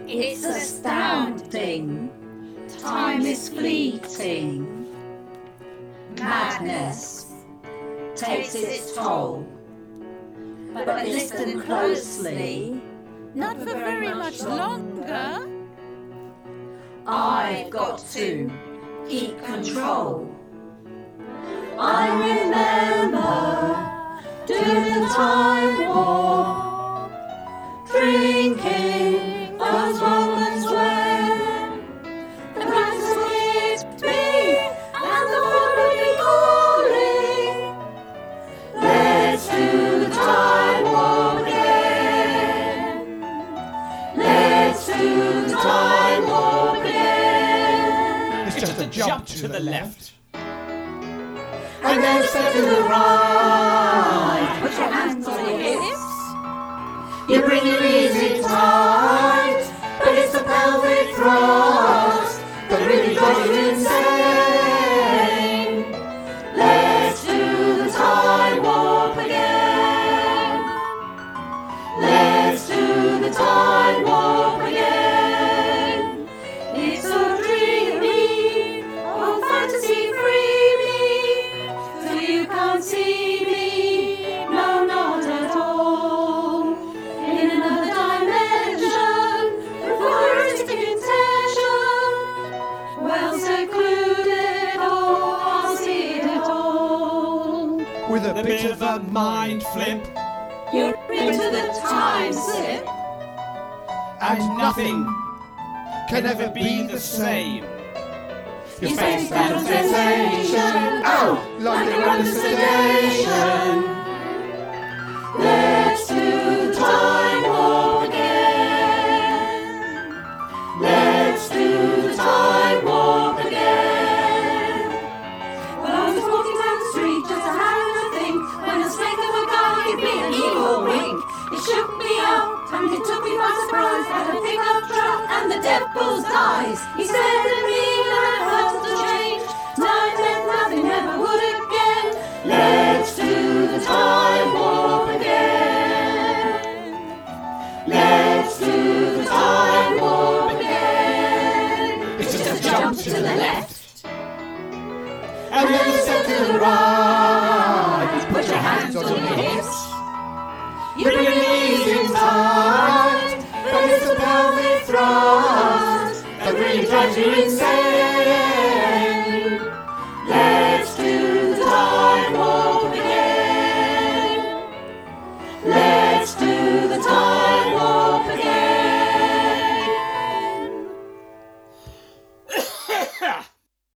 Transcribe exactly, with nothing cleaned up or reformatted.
It's astounding. Time is fleeting. Madness takes its toll. But listen closely. Not for very much longer. I've got to keep control. I remember during the time war, drinking those moments when the brands hit me and the phone would be calling. Let's do the time warp again. Let's do the time warp again. It's just a jump to the left. And then step to the right. Put your hands on your hips. You bring it easy tight, but it's the pelvic thrust that really drives you insane. Let's do the time warp again. Let's do the time warp again. It's so dreamy, oh fantasy free me, so you can't see me, no not at all. In another dimension, futuristic intention, well secluded, oh I'll see it all. With a bit of a mind flip, You're into the time slip. and nothing can ever be the same. Your face battle sensation, oh, like you're under sedation. Let's do the time warp again. Let's do the time warp again. Well, I was walking down the street just having a think when a snake of a guy gave me an evil wink. It shook me up and it took me by surprise. Had a pickup truck and the devil's eyes. He said to me that had to change. Time meant nothing, never would again. Let's do the time warp again. Let's do the time warp again. It's just a Jump jump to the left and then a step to the right. Put your hands on your hips. You bring it easy tight, but it's the pelvic thrust that really drives you insane.